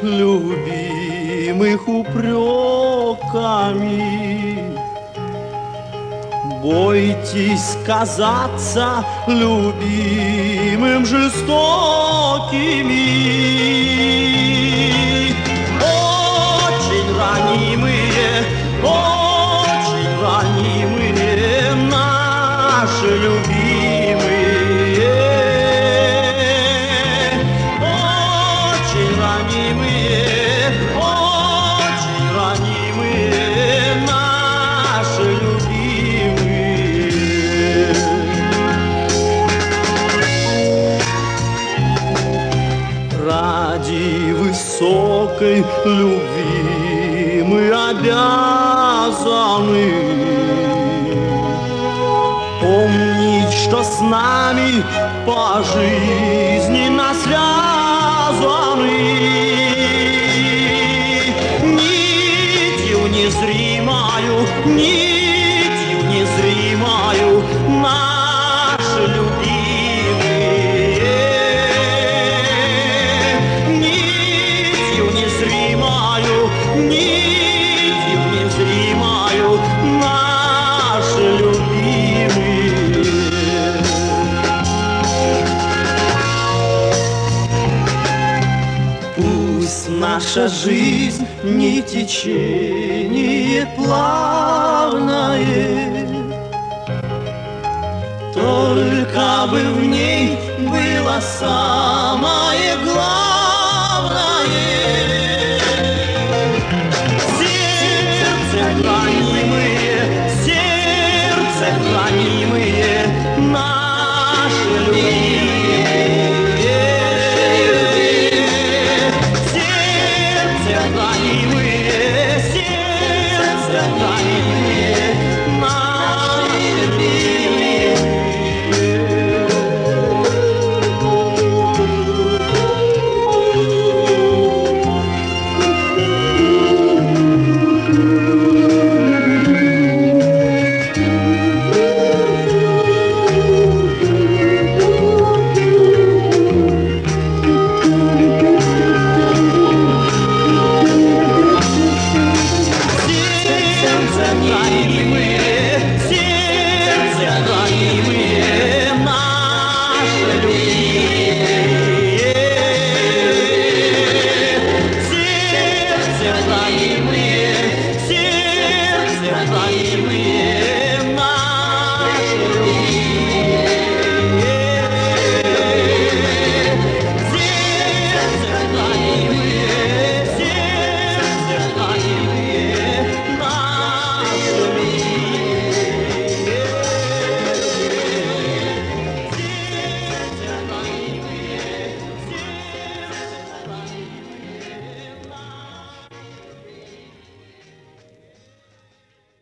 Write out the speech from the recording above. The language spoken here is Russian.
любимых упреками. Бойтесь казаться любимым жестокими. Очень ранимые наши любимые. Очень ранимые наши любимые. Ради высокой любви мы обязаны помнить, что с нами по жизни связаны нитью незримою наши любимые. Нитью незримою наши любимые. Пусть наша жизнь не течение плавное, только бы в ней было самое главное. Сердце хранимые наши любимые. Сердце хранимые наши любимые. Сердце хранимые